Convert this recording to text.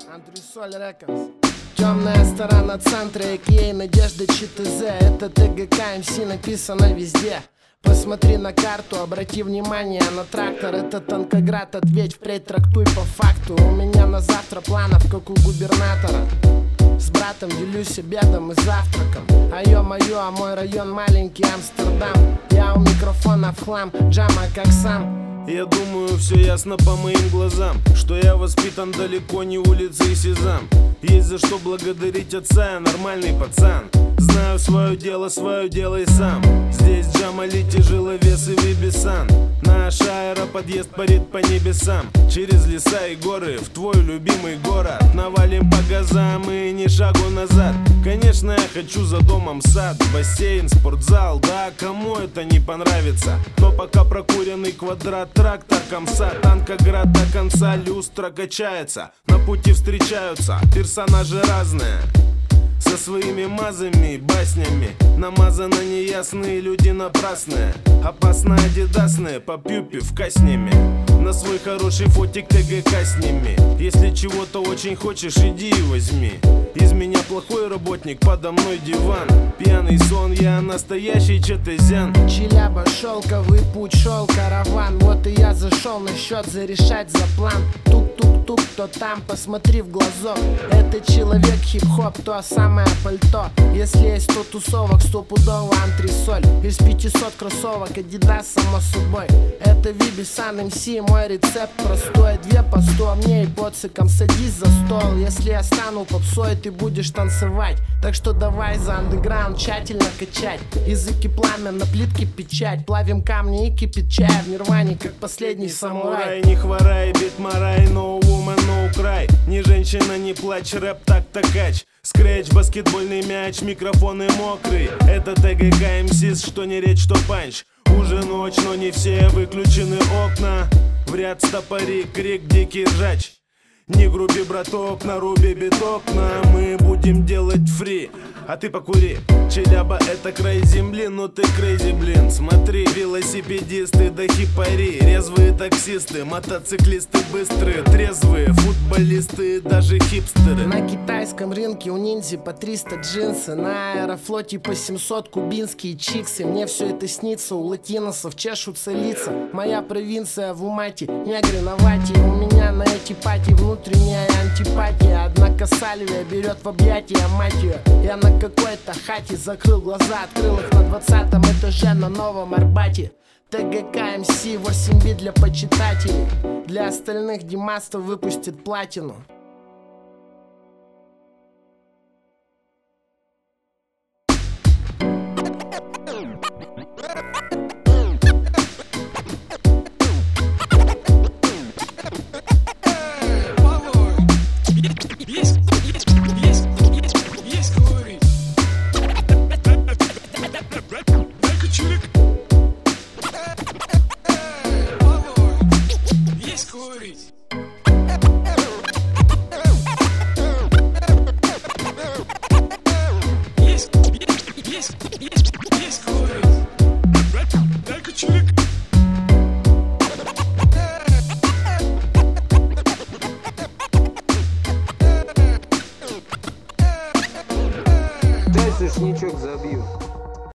Антресоль Рекордс. Темная сторона центра, а.к.а. Надежда ЧТЗ. Это ТГК МС, написано везде. Посмотри на карту, обрати внимание на трактор. Это Танкоград, ответь впредь, трактуй по факту. У меня на завтра планов, как у губернатора. С братом делюсь обедом и завтраком. А ё-моё, а мой район маленький Амстердам. Я у микрофона в хлам, джама как сам. Я думаю, все ясно по моим глазам, что я воспитан далеко не улицей Сезам. Есть за что благодарить отца, я нормальный пацан. Знаю свое дело и сам. Здесь Джамали, тяжеловес и Вибисан. Наш аэроподъезд парит по небесам. Через леса и горы в твой любимый город. Навалим по газам и ни шагу назад. Конечно, я хочу за домом сад, бассейн, спортзал. Да, кому это не понравится? Но пока прокуренный квадрат, трактор, комса, Танкоград до конца, люстра качается. На пути встречаются персонажи разные, со своими мазами, баснями. Намазаны неясные люди напрасные. Опасно адидасные, по пюпе вкаснеми. На свой хороший фотик ТГК сними. Если чего-то очень хочешь, иди и возьми. Из меня плохой работник, подо мной диван. Пьяный сон, я настоящий четезян. Челяба, шелковый путь, шел караван. Вот и я зашел на счет зарешать за план. Тук-тук-тук, кто там, посмотри в глазок. Это человек хип-хоп, то самое пальто. Если есть 100 тусовок, стопудово антресоль. Из 500 кроссовок Adidas, само собой. Это Вибисан МС, мой рецепт простой. 2 по 100 мне и поциком, садись за стол. Если я стану попсой, ты будешь танцевать. Так что давай за андеграунд тщательно качать. Языки пламя, на плитке печать. Плавим камни и кипит чай в нирване, как последний самурай. Не хворай, бит марай, no woman, no cry. Ни женщина, не плачь, рэп так-то кач. Скретч, баскетбольный мяч, микрофоны мокрый. Это ТГК МС, что не речь, что панч. Уже ночь, но не все выключены окна. В ряд стопори, крик, дикий ржач. Не груби, браток, наруби биток. Мы будем делать фри, а ты покури. Челяба — это край земли, но ты крейзи, блин. Смотри, велосипедисты да хипари, резвые таксисты, мотоциклисты быстрые, трезвые, футболисты, даже хипстеры. На китайском рынке у ниндзи по 300 джинсы. На аэрофлоте по 700 кубинские чиксы. Мне все это снится, у латиносов чешутся лица. Моя провинция в Умате, негры на вате. У меня на эти пати внутренняя антипатия. Однако Сальвия берет в объятия, мать ее. Я на какой-то хате закрыл глаза, открыл их на 20-м этаже на Новом Арбате. ТГК МС, 8 бит для почитателей. Для остальных Димастов выпустит платину. Есть курить. Дай-ка чирик.